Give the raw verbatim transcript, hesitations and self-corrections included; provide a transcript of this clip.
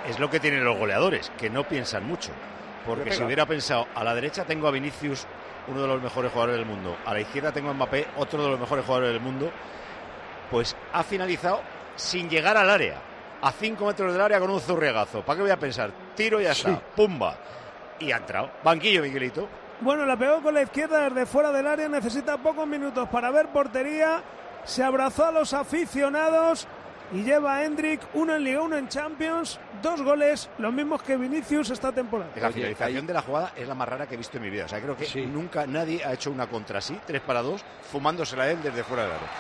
es lo que tienen los goleadores, que no piensan mucho. Porque si hubiera pensado, a la derecha tengo a Vinicius, uno de los mejores jugadores del mundo, a la izquierda tengo a Mbappé, otro de los mejores jugadores del mundo, pues ha finalizado sin llegar al área, a cinco metros del área con un zurriagazo. ¿Para qué voy a pensar? Tiro y ya está, sí. Pumba. Y ha entrado. Banquillo, Miguelito. Bueno, la pegó con la izquierda desde fuera del área, necesita pocos minutos para ver portería, se abrazó a los aficionados y lleva a Endrick, uno en Liga, uno en Champions, dos goles, los mismos que Vinicius esta temporada. La finalización de la jugada es la más rara que he visto en mi vida. O sea, creo que sí. nunca nadie ha hecho una contra sí, tres para dos, fumándosela él desde fuera del área.